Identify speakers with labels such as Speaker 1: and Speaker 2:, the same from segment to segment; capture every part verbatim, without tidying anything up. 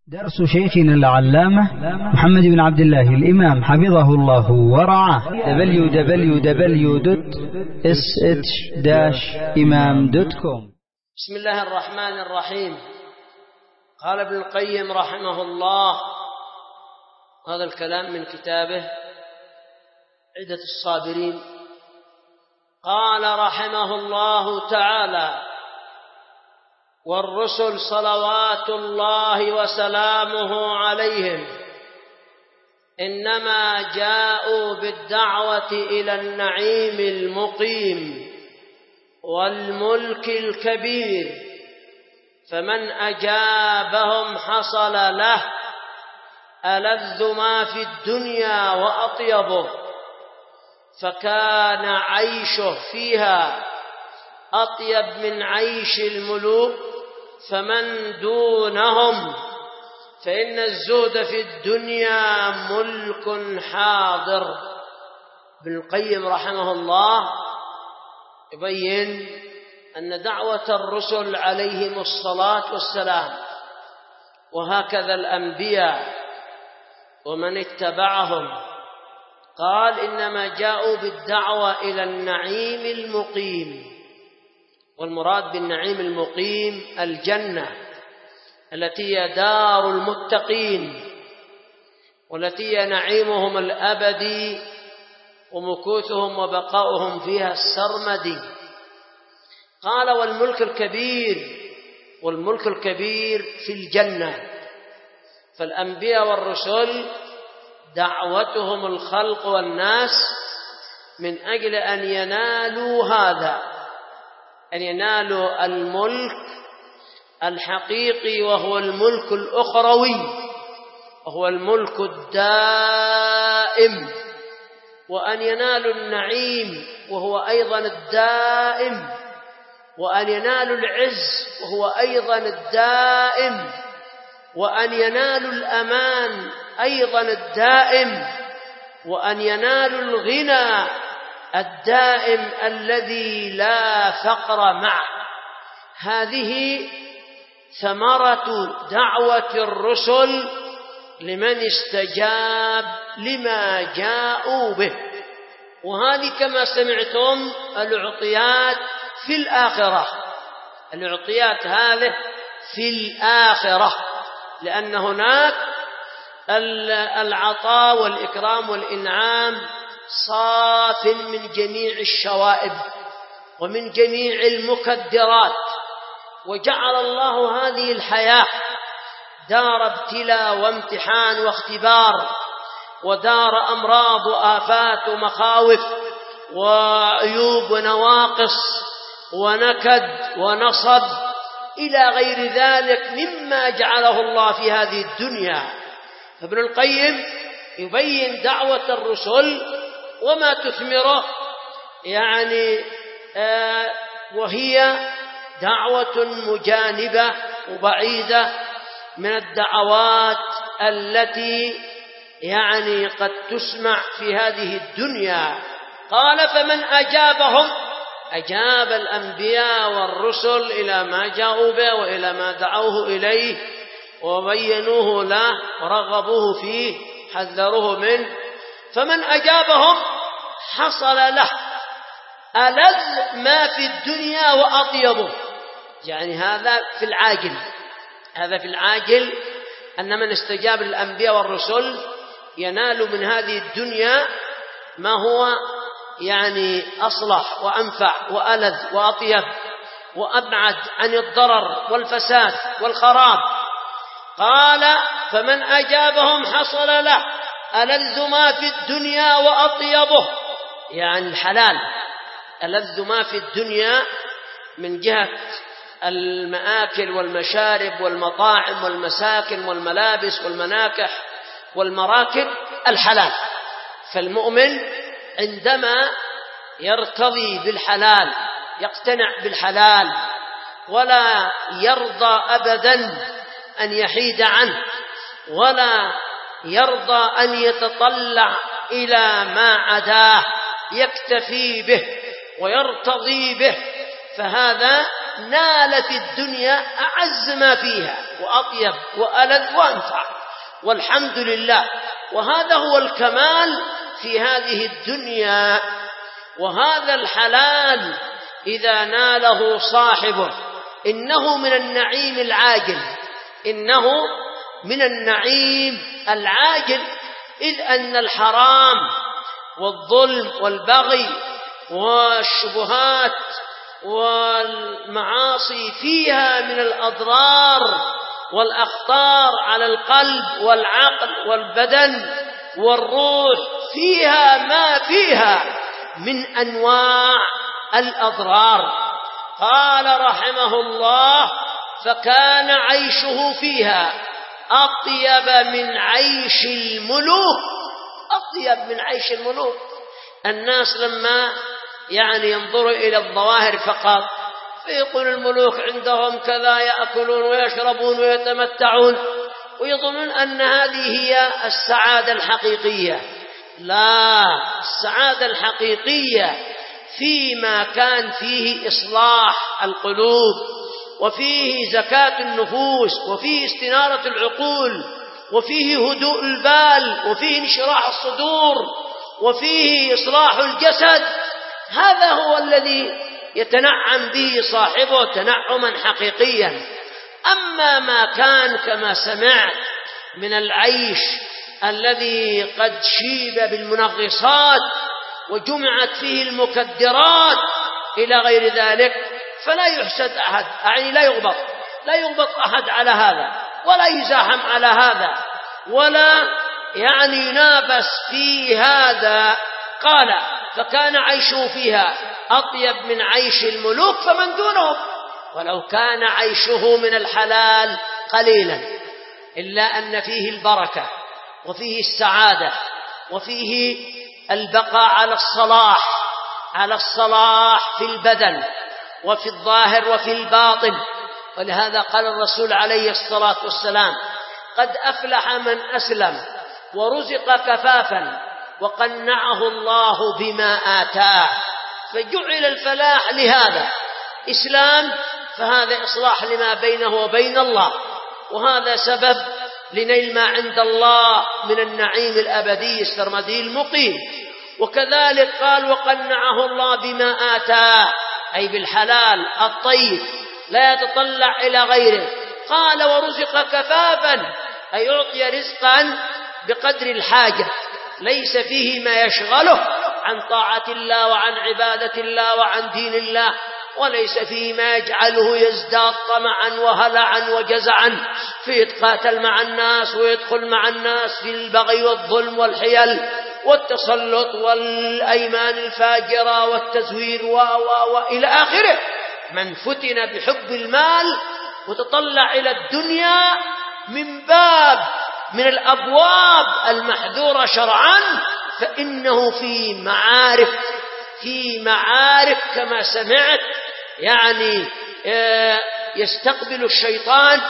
Speaker 1: درس شيخنا العلامة محمد بن عبد الله الإمام حفظه الله ورعاه دبليو دبليو دبليو دوت إس إتش داش إمام دوت كوم.
Speaker 2: بسم الله الرحمن الرحيم. قال ابن القيم رحمه الله، هذا الكلام من كتابه عدة الصابرين. قال رحمه الله تعالى: والرسل صلوات الله وسلامه عليهم إنما جاءوا بالدعوة إلى النعيم المقيم والملك الكبير، فمن أجابهم حصل له ألذ ما في الدنيا وأطيبه، فكان عيشه فيها أطيب من عيش الملوك، فمن دونهم فإن الزهد في الدنيا ملك حاضر. ابن القيم رحمه الله يبين أن دعوة الرسل عليهم الصلاة والسلام، وهكذا الأنبياء ومن اتبعهم، قال إنما جاءوا بالدعوة إلى النعيم المقيم. والمراد بالنعيم المقيم الجنة التي هي دار المتقين، والتي هي نعيمهم الأبدي ومكوثهم وبقاؤهم فيها السرمدي. قال: والملك الكبير، والملك الكبير في الجنة. فالأنبياء والرسل دعوتهم الخلق والناس من أجل أن ينالوا هذا، أن ينالوا الملك الحقيقي، وهو الملك الأخروي، وهو الملك الدائم، وأن ينالوا النعيم وهو أيضا الدائم، وأن ينالوا العز وهو أيضا الدائم، وأن ينالوا الأمان أيضا الدائم، وأن ينالوا الغنى الدائم الذي لا فقر معه. هذه ثمرة دعوة الرسل لمن استجاب لما جاءوا به. وهذه كما سمعتم العطيات في الآخرة، العطيات هذه في الآخرة، لأن هناك العطاء والإكرام والإنعام صاف من جميع الشوائب ومن جميع المكدرات. وجعل الله هذه الحياة دار ابتلاء وامتحان واختبار، ودار أمراض وآفات ومخاوف وعيوب ونواقص ونكد ونصب إلى غير ذلك مما جعله الله في هذه الدنيا. فابن القيم يبين دعوة الرسل وما تثمره، يعني آه وهي دعوة مجانبة وبعيدة من الدعوات التي يعني قد تسمع في هذه الدنيا. قال: فمن أجابهم، أجاب الأنبياء والرسل إلى ما جاءوا به وإلى ما دعوه إليه وبينوه له ورغبوه فيه، حذروه منه، فمن أجابهم حصل له ألذ ما في الدنيا وأطيبه. يعني هذا في العاجل، هذا في العاجل أن من استجاب للأنبياء والرسل ينال من هذه الدنيا ما هو يعني أصلح وأنفع وألذ وأطيب وأبعد عن الضرر والفساد والخراب. قال: فمن أجابهم حصل له ألذ ما في الدنيا وأطيبه، يعني الحلال، ألذ ما في الدنيا من جهة المآكل والمشارب والمطاعم والمساكن والملابس والمناكح والمراكب، الحلال. فالمؤمن عندما يرتضي بالحلال يقتنع بالحلال ولا يرضى أبدا أن يحيد عنه، ولا يرضى أن يتطلع إلى ما عداه، يكتفي به ويرتضي به، فهذا نالت الدنيا أعز ما فيها وأطيب وألذ وأنفع، والحمد لله. وهذا هو الكمال في هذه الدنيا. وهذا الحلال إذا ناله صاحبه إنه من النعيم العاجل، إنه من النعيم العاجل، إذ أن الحرام والظلم والبغي والشبهات والمعاصي فيها من الأضرار والأخطار على القلب والعقل والبدن والروح، فيها ما فيها من أنواع الأضرار. قال رحمه الله: فكان عيشه فيها أطيب من عيش الملوك. أطيب من عيش الملوك. الناس لما يعني ينظروا إلى الظواهر فقط فيقول الملوك عندهم كذا، يأكلون ويشربون ويتمتعون، ويظنون أن هذه هي السعادة الحقيقية. لا، السعادة الحقيقية فيما كان فيه إصلاح القلوب، وفيه زكاة النفوس، وفيه استنارة العقول، وفيه هدوء البال، وفيه انشراح الصدور، وفيه إصلاح الجسد. هذا هو الذي يتنعم به صاحبه تنعما حقيقيا. أما ما كان كما سمعت من العيش الذي قد شيب بالمنغصات وجمعت فيه المكدرات إلى غير ذلك، فلا يحسد أحد، يعني لا يغبط لا يغبط أحد على هذا، ولا يزاحم على هذا، ولا يعني ينافس في هذا. قال: فكان عيشه فيها أطيب من عيش الملوك فمن دونهم، ولو كان عيشه من الحلال قليلا، إلا أن فيه البركة وفيه السعادة وفيه البقاء على الصلاح على الصلاح في البدن وفي الظاهر وفي الباطن. ولهذا قال الرسول عليه الصلاة والسلام: قد أفلح من أسلم ورزق كفافا وقنعه الله بما آتاه. فجعل الفلاح لهذا إسلام، فهذا إصلاح لما بينه وبين الله، وهذا سبب لنيل ما عند الله من النعيم الأبدي السرمدي المقيم. وكذلك قال: وقنعه الله بما آتاه، أي بالحلال الطيب لا يتطلع إلى غيره. قال: ورزق كفافا، أي أعطي رزقا بقدر الحاجة، ليس فيه ما يشغله عن طاعة الله وعن عبادة الله وعن دين الله، وليس فيه ما يجعله يزداد طمعا وهلعا وجزعا في يتقاتل مع الناس ويدخل مع الناس في البغي والظلم والحيل والتسلط والأيمان الفاجرة والتزوير و و وإلى آخره. من فتن بحب المال وتطلع إلى الدنيا من باب من الأبواب المحذورة شرعا، فإنه في معارك في معارك كما سمعت، يعني يستقبل الشيطان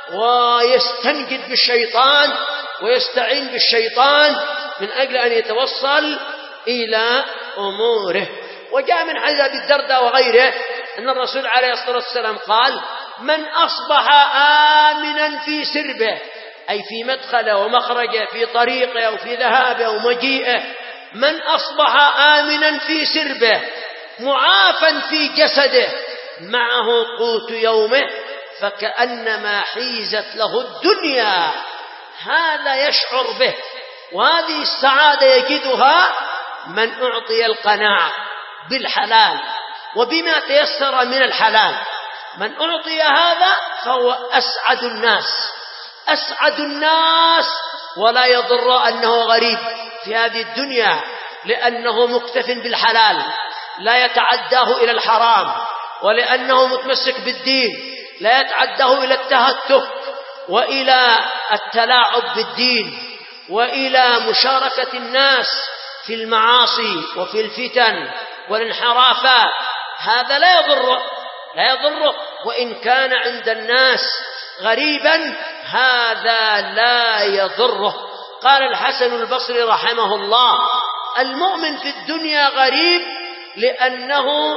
Speaker 2: ويستنجد بالشيطان ويستعين بالشيطان من أجل أن يتوصل إلى أموره. وجاء من حديث أبي الدرداء وغيره أن الرسول عليه الصلاة والسلام قال: من أصبح آمنا في سربه، أي في مدخله ومخرجه، في طريقه أو في ذهابه أو مجيئه، من أصبح آمنا في سربه معافا في جسده معه قوت يومه فكأنما حيزت له الدنيا. هذا يشعر به، وهذه السعادة يجدها من أعطي القناعة بالحلال وبما تيسر من الحلال. من أعطي هذا فهو أسعد الناس أسعد الناس ولا يضر أنه غريب في هذه الدنيا، لأنه مكتف بالحلال لا يتعداه إلى الحرام، ولأنه متمسك بالدين لا يتعداه إلى التهتك وإلى التلاعب بالدين وإلى مشاركة الناس في المعاصي وفي الفتن والانحرافات. هذا لا يضر لا يضر وإن كان عند الناس غريبا، هذا لا يضره. قال الحسن البصري رحمه الله: المؤمن في الدنيا غريب لأنه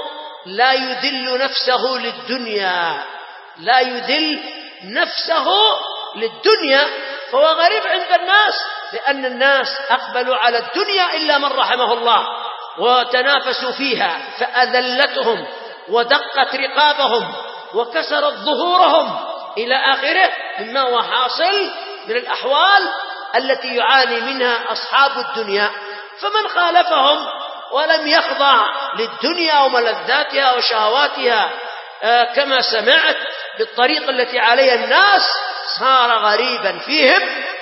Speaker 2: لا يذل نفسه للدنيا، لا يذل نفسه للدنيا، فهو غريب عند الناس، لأن الناس أقبلوا على الدنيا إلا من رحمه الله وتنافسوا فيها فأذلتهم ودقت رقابهم وكسرت ظهورهم إلى آخره مما هو حاصل من الأحوال التي يعاني منها أصحاب الدنيا. فمن خالفهم ولم يخضع للدنيا وملذاتها وشهواتها كما سمعت بالطريقة التي عليها الناس صار غريبا فيهم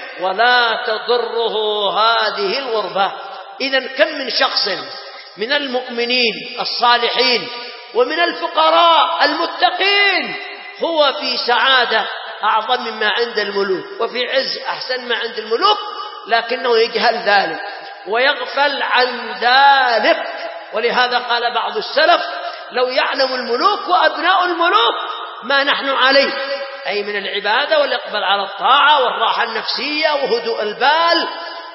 Speaker 2: ولا تضره هذه الغربة. إذن كم من شخص من المؤمنين الصالحين ومن الفقراء المتقين هو في سعادة أعظم مما عند الملوك وفي عز أحسن ما عند الملوك، لكنه يجهل ذلك ويغفل عن ذلك. ولهذا قال بعض السلف: لو يعلم الملوك وأبناء الملوك ما نحن عليه، أي من العبادة والإقبال على الطاعة والراحة النفسية وهدوء البال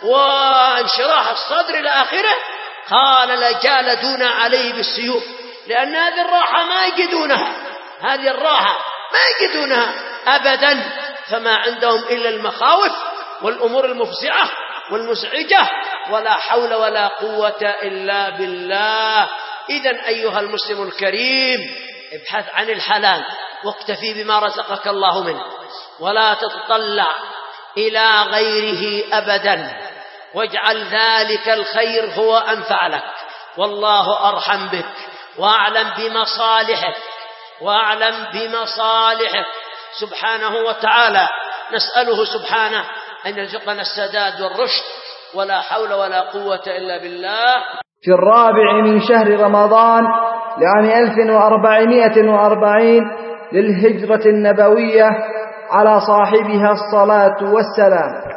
Speaker 2: وانشراح الصدر إلى آخره، قال لجالدونا عليه بالسيوف، لأن هذه الراحة ما يجدونها، هذه الراحة ما يجدونها أبدا، فما عندهم إلا المخاوف والأمور المفزعة والمزعجة، ولا حول ولا قوة إلا بالله. إذن أيها المسلم الكريم، ابحث عن الحلال واكتفي بما رزقك الله منه، ولا تتطلع إلى غيره أبدا، واجعل ذلك الخير هو أنفع لك، والله أرحم بك وأعلم بمصالحك وأعلم بمصالحك سبحانه وتعالى. نسأله سبحانه أن يرزقنا السداد والرشد، ولا حول ولا قوة إلا بالله.
Speaker 3: في الرابع من شهر رمضان لعام ألف وأربعمائة وأربعين للهجرة النبوية على صاحبها الصلاة والسلام.